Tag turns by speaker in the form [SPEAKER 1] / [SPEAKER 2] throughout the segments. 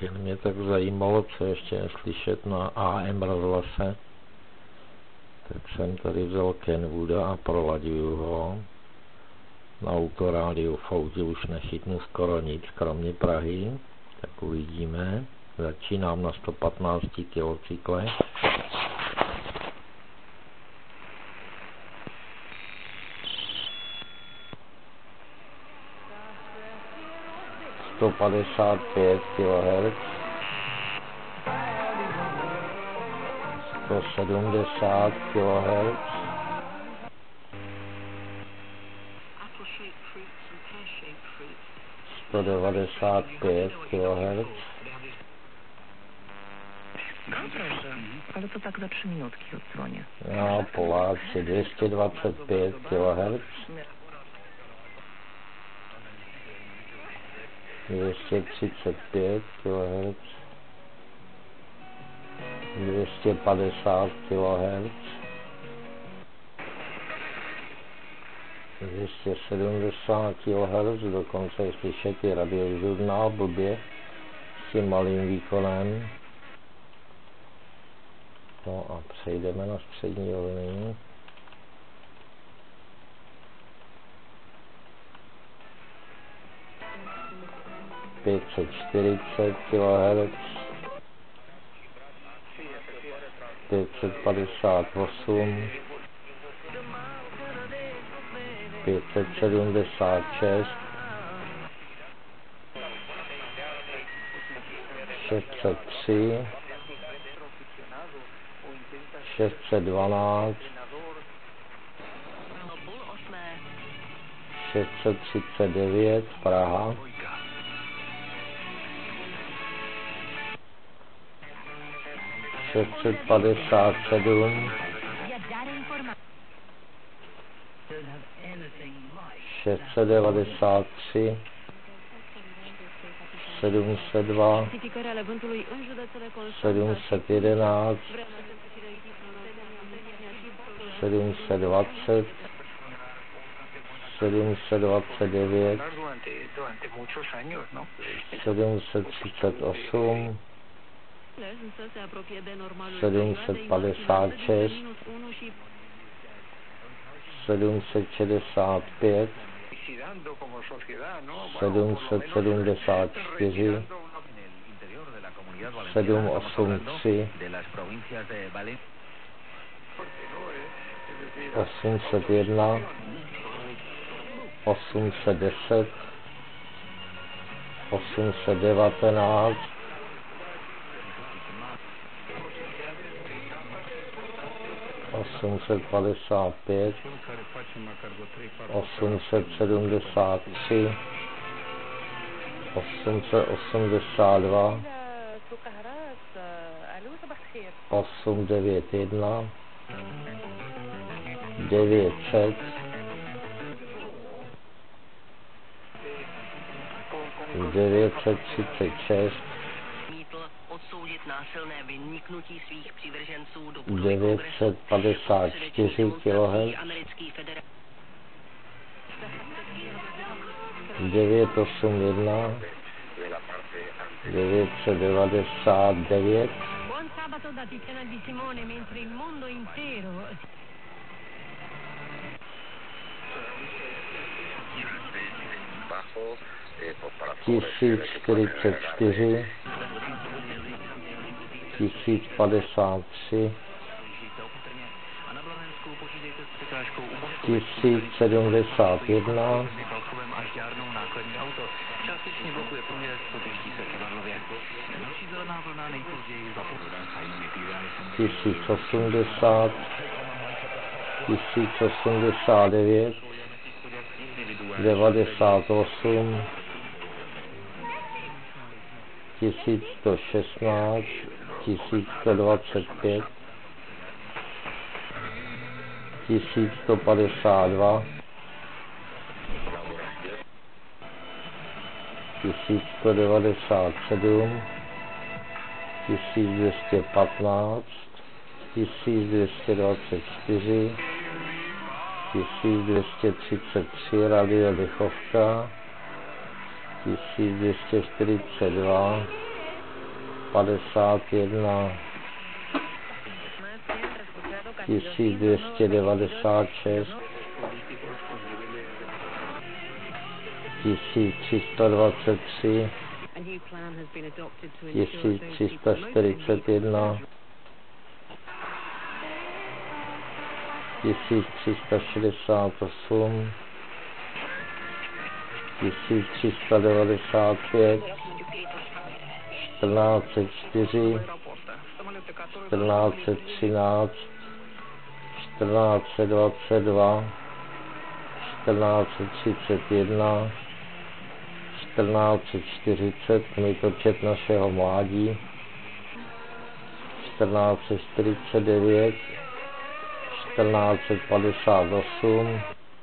[SPEAKER 1] Mě tak zajímalo, co ještě neslyšet na AM rozhlase, tak jsem tady vzal Kenwooda a prolaďuju ho. Na autorádiu v autě už nechytnu skoro nic, kromě Prahy, tak uvidíme. Začínám na 115 kCykle. ...155 kHz, 170 kHz, 195 kHz.
[SPEAKER 2] No proszę, ale to tak za 3 minutki odsłonię.
[SPEAKER 1] No, Poláci 225 kHz, 235 kHz, 250 kHz, 270 kHz, dokonce je slyšet i radiožurnál blbě s tím malým výkonem. No a přejdeme na střední vlny. ...540 kHz, 558, 576, 603, 612, 639 Praha, 657, 693, 702, 711, 720, 729, 738, 756, 765, 774, 783, 801, 810, 819, 855, 873, 882, 891, 900, 936, 954 kHz, 981, 999,
[SPEAKER 3] Buon sabato da Tiziana Di Simone, mentre il mondo intero
[SPEAKER 1] 1044, 1053, 1071, 1080, 1089, 98, 1116, 1125, 1152, 1197, 1215, 1224, 1233 Radio Dechovka, 1242, 1291, 1296, 1323, 1341, 1368, 1395, 1404, 1413, 1422, 1431, 1440, kmitočet našeho mládí, 1449, 1458,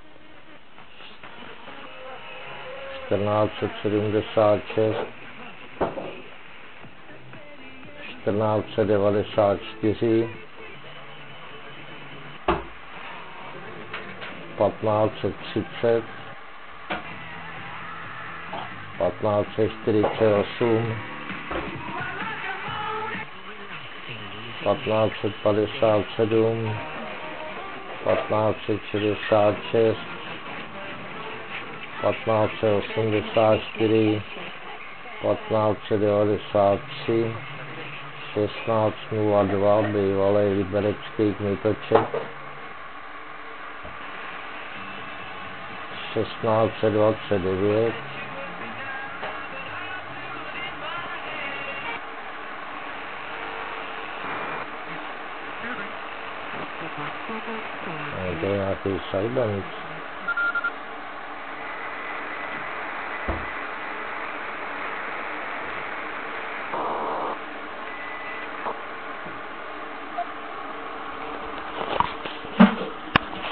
[SPEAKER 1] 1476, 1494, 1530, 1548, 1557, 1566, 1584, 1593, 1602, bývalý liberecký kmitočet, 1629, to je nějaký sajbanec.